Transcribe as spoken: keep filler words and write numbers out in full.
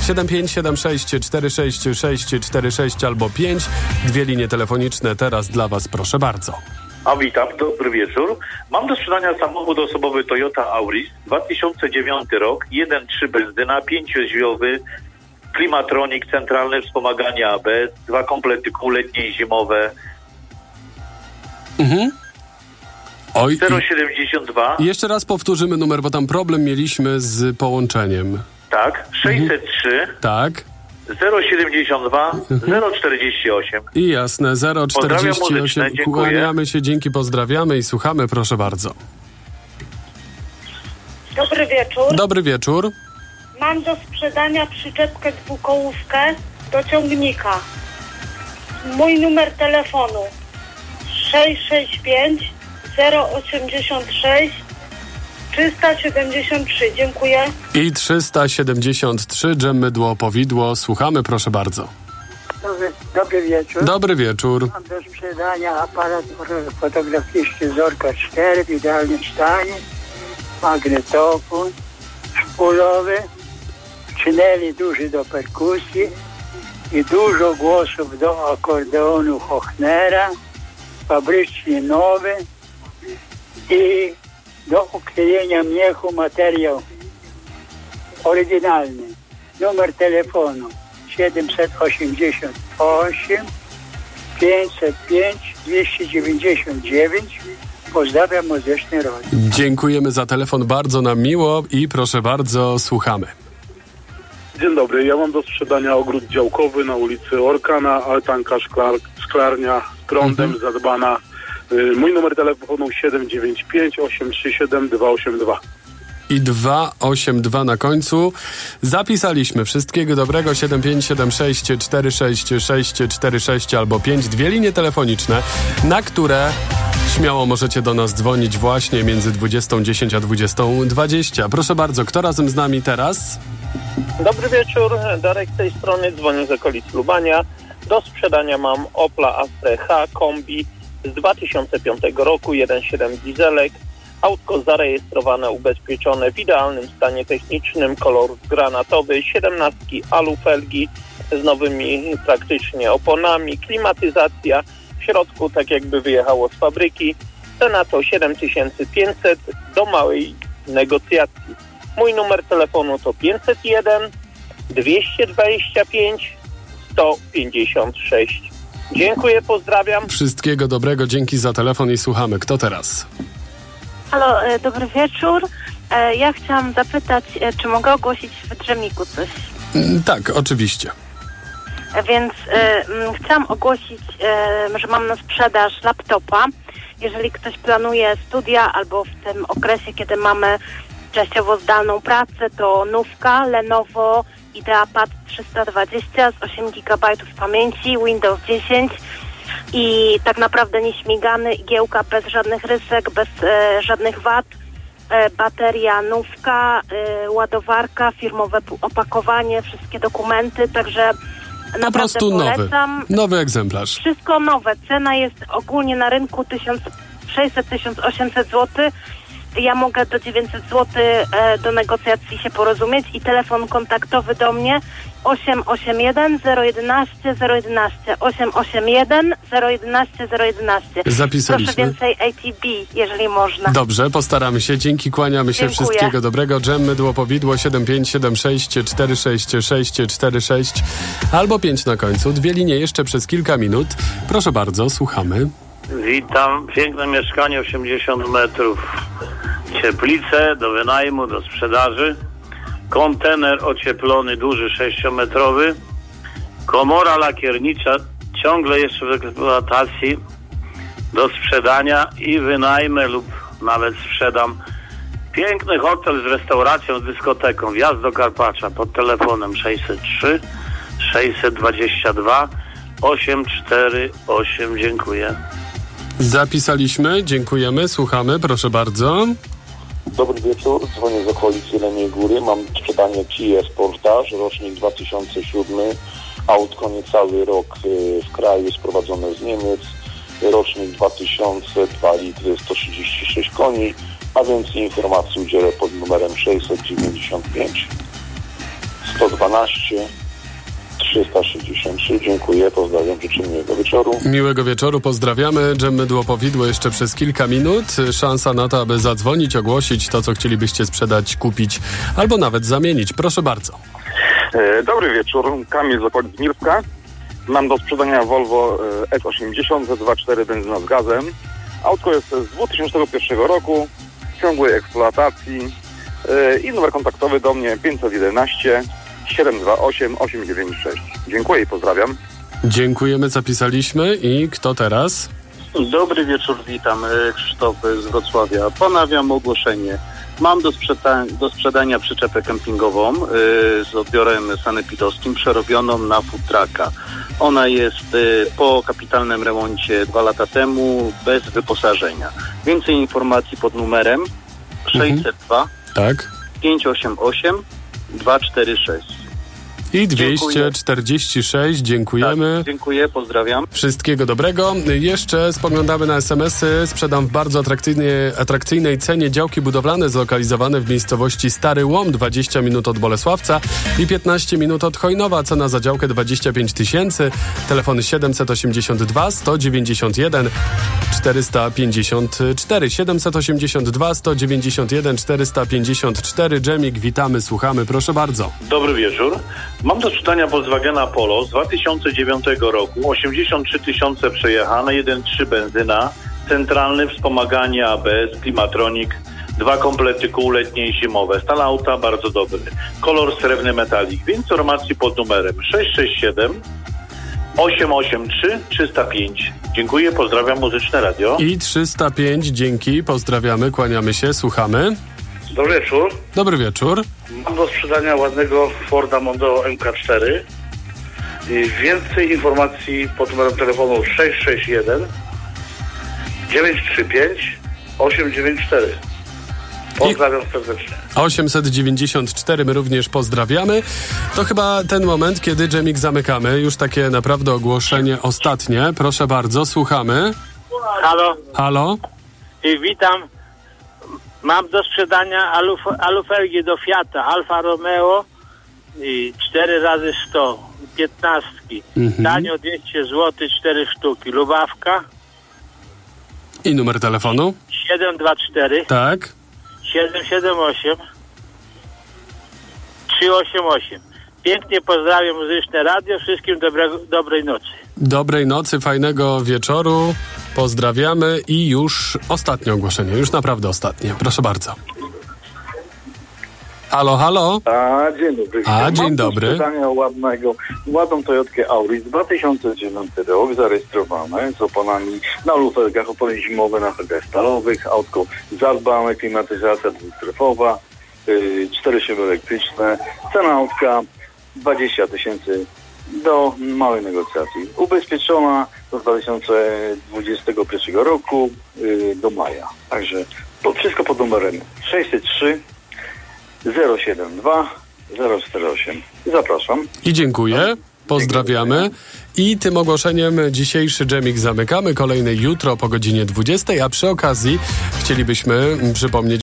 siedem pięć siedem sześć cztery sześć sześć cztery sześć albo pięć. Dwie linie telefoniczne teraz dla was, proszę bardzo. A witam, dobry wieczór. Mam do sprzedania samochód osobowy Toyota Auris, dwa tysiące dziewiąty rok, jeden przecinek trzy benzyna, pięciodrzwiowy, klimatronik, centralne wspomaganie A B S, dwa komplety kół letnie i zimowe. Mhm. Oj, zero siedemdziesiąt dwa. Jeszcze raz powtórzymy numer, bo tam problem mieliśmy z połączeniem. Tak, sześćset trzy. Mhm. Tak. zero siedemdziesiąt dwa, zero czterdzieści osiem. I jasne, zero czterdzieści osiem. Kłaniamy się, dzięki, pozdrawiamy i słuchamy, proszę bardzo. Dobry wieczór. Dobry wieczór. Mam do sprzedania przyczepkę dwukołówkę do ciągnika. Mój numer telefonu sześć sześć pięć zero osiemdziesiąt sześć trzysta siedemdziesiąt trzy. Dziękuję. I trzysta siedemdziesiąt trzy, dżem, mydło, powidło. Słuchamy, proszę bardzo. Dobry, dobry wieczór. Dobry wieczór. Mam do sprzedania aparat fotograficzny Zorka cztery w idealnym stanie, magnetofon szpulowy, czyneli duży do perkusji i dużo głosów do akordeonu Hochnera, fabrycznie nowy i do uklejenia miechu materiał oryginalny. Numer telefonu siedemset osiemdziesiąt osiem pięćset pięć dwieście dziewięćdziesiąt dziewięć. Pozdrawiam muzyczny rok. Dziękujemy za telefon, bardzo nam miło i proszę bardzo, słuchamy. Dzień dobry, ja mam do sprzedania ogród działkowy na ulicy Orkana, altanka szklar, szklarnia z prądem, mhm. zadbana. Y, mój numer telefonu siedem dziewięć pięć osiem trzy siedem dwa osiem dwa. I dwa osiem dwa na końcu. Zapisaliśmy. Wszystkiego dobrego. siedem pięć siedem sześć cztery sześć sześć cztery sześć albo pięć. Dwie linie telefoniczne, na które śmiało możecie do nas dzwonić właśnie między dwudziestą dziesięć a dwudziestą dwadzieścia. Proszę bardzo, kto razem z nami teraz? Dobry wieczór, Darek z tej strony, dzwonię z okolic Lubania. Do sprzedania mam Opla Astra H kombi z dwa tysiące piątego roku, jeden przecinek siedem dieselek. Autko zarejestrowane, ubezpieczone, w idealnym stanie technicznym, kolor granatowy, siedemnastki alufelgi z nowymi praktycznie oponami, klimatyzacja, w środku tak jakby wyjechało z fabryki. Cena to siedem tysięcy pięćset do małej negocjacji. Mój numer telefonu to pięćset jeden dwieście dwadzieścia pięć sto pięćdziesiąt sześć. Dziękuję, pozdrawiam. Wszystkiego dobrego, dzięki za telefon i słuchamy. Kto teraz? Halo, e, dobry wieczór. E, ja chciałam zapytać, e, czy mogę ogłosić w Drzemiku coś? Mm, tak, oczywiście. E, więc e, m, chciałam ogłosić, e, że mam na sprzedaż laptopa. Jeżeli ktoś planuje studia albo w tym okresie, kiedy mamy częściowo zdalną pracę, to nówka, Lenovo IdeaPad trzysta dwadzieścia z osiem gigabajtów pamięci, Windows dziesięć i tak naprawdę nieśmigany, igiełka bez żadnych rysek, bez e, żadnych wad, e, bateria nówka, e, ładowarka, firmowe opakowanie, wszystkie dokumenty, także po naprawdę prostu polecam. nowy, nowy egzemplarz. Wszystko nowe, cena jest ogólnie na rynku tysiąc sześćset do tysiąc osiemset złotych. Ja mogę do dziewięćset złotych e, do negocjacji się porozumieć i telefon kontaktowy do mnie osiem osiem jeden zero jeden jeden zero jeden jeden osiem osiem jeden zero jeden jeden zero jeden jeden. Zapisaliśmy. Proszę więcej A T B, jeżeli można. Dobrze, postaramy się. Dzięki, kłaniamy się. Dziękuję. Wszystkiego dobrego. Dżem, mydło, powidło siedem pięć siedem sześć cztery sześć sześć cztery sześć albo pięć na końcu. Dwie linie jeszcze przez kilka minut. Proszę bardzo, słuchamy. Witam, piękne mieszkanie, osiemdziesiąt metrów. Cieplice do wynajmu, do sprzedaży. Kontener ocieplony, duży, sześciometrowy. Komora lakiernicza, ciągle jeszcze w eksploatacji, do sprzedania i wynajmę lub nawet sprzedam. Piękny hotel z restauracją, z dyskoteką. Wjazd do Karpacza pod telefonem sześćset trzy sześćset dwadzieścia dwa osiem cztery osiem. Dziękuję. Zapisaliśmy, dziękujemy, słuchamy, proszę bardzo. Dobry wieczór, dzwonię z okolic Jeleniej Góry. Mam sprzedanie Kia Sportage, rocznik dwa tysiące siódmy. Autko niecały rok w kraju, sprowadzone z Niemiec. Rocznik dwa tysiące, dwa litry, sto trzydzieści sześć koni. A więcej informacji udzielę pod numerem sześćset dziewięćdziesiąt pięć sto dwanaście trzysta sześćdziesiąt trzy. Dziękuję, pozdrawiam, życzę miłego wieczoru. Miłego wieczoru, pozdrawiamy. Dżem Mydło Powidło jeszcze przez kilka minut. Szansa na to, aby zadzwonić, ogłosić to, co chcielibyście sprzedać, kupić albo nawet zamienić. Proszę bardzo. E, dobry wieczór, Kamil z okolic Mirska. Mam do sprzedania Volvo S osiemdziesiąt Z dwa cztery benzyna z gazem. Autko jest z dwa tysiące pierwszego roku, ciągłej eksploatacji e, i numer kontaktowy do mnie pięćset jedenaście siedem dwa osiem osiem dziewięć sześć. Dziękuję i pozdrawiam. Dziękujemy, zapisaliśmy. I kto teraz? Dobry wieczór, witam. Krzysztof z Wrocławia. Ponawiam ogłoszenie. Mam do, sprzeda- do sprzedania przyczepę kempingową yy, z odbiorem sanepidowskim przerobioną na food trucka. Ona jest yy, po kapitalnym remoncie dwa lata temu, bez wyposażenia. Więcej informacji pod numerem sześćset dwa Tak. pięćset osiemdziesiąt osiem dwa cztery sześć. I dwieście czterdzieści sześć. Dziękujemy. Tak, dziękuję, pozdrawiam. Wszystkiego dobrego. Jeszcze spoglądamy na es em esy. Sprzedam w bardzo atrakcyjnej, atrakcyjnej cenie działki budowlane zlokalizowane w miejscowości Stary Łom, dwadzieścia minut od Bolesławca i piętnaście minut od Chojnowa. Cena za działkę dwadzieścia pięć tysięcy. Telefony siedemset osiemdziesiąt dwa sto dziewięćdziesiąt jeden czterysta pięćdziesiąt cztery. siedemset osiemdziesiąt dwa sto dziewięćdziesiąt jeden czterysta pięćdziesiąt cztery. Dżemik, witamy, słuchamy. Proszę bardzo. Dobry wieczór. Mam do sprzedania Volkswagena Polo z dwa tysiące dziewiątego roku, osiemdziesiąt trzy tysiące przejechane, jeden przecinek trzy benzyna, centralny, wspomaganie A B S, klimatronik, dwa komplety kół letnie i zimowe. Stan auta bardzo dobry. Kolor srebrny metalik. Więcej informacji pod numerem sześć sześć siedem osiem osiem trzy trzysta pięć. Dziękuję, pozdrawiam, Muzyczne Radio. I trzysta pięć, dzięki, pozdrawiamy, kłaniamy się, słuchamy. Dobry wieczór. Dobry wieczór. Mam do sprzedania ładnego Forda Mondeo M K cztery. I więcej informacji pod numerem telefonu sześć sześć jeden dziewięć trzy pięć osiem dziewięć cztery. Pozdrawiam serdecznie. osiemset dziewięćdziesiąt cztery, my również pozdrawiamy. To chyba ten moment, kiedy Dżemik zamykamy. Już takie naprawdę ogłoszenie ostatnie. Proszę bardzo, słuchamy. Halo. Halo. I witam. Mam do sprzedania aluf- alufelgi do Fiata Alfa Romeo i cztery razy sto, piętnastki. Mhm. Tanio dwieście złotych, cztery sztuki. Lubawka. I numer telefonu? siedem dwa cztery Tak. siedem siedem osiem trzy osiem osiem. Pięknie pozdrawiam Muzyczne Radio. Wszystkim dobrego, dobrej nocy. Dobrej nocy, fajnego wieczoru. Pozdrawiamy i już ostatnie ogłoszenie. Już naprawdę ostatnie. Proszę bardzo. Halo, halo. A, dzień dobry. A, dzień Mam dobry. do sprzedania ładnego, ładną Toyotkę Auris dwa tysiące dziewiąty rok, zarejestrowane z oponami na luferkach, opony zimowe na felgach stalowych, autko zadbane, klimatyzacja dwustrefowa, yy, cztery szyby elektryczne, cena autka dwadzieścia tysięcy do małej negocjacji. Ubezpieczona do dwa tysiące dwudziestego pierwszego roku yy, do maja. Także to wszystko pod numerem sześćset trzy zero siedem dwa zero cztery osiem. Zapraszam. I dziękuję. Pozdrawiamy. I tym ogłoszeniem dzisiejszy Dżemik zamykamy. Kolejny jutro po godzinie dwudziestej, a przy okazji chcielibyśmy przypomnieć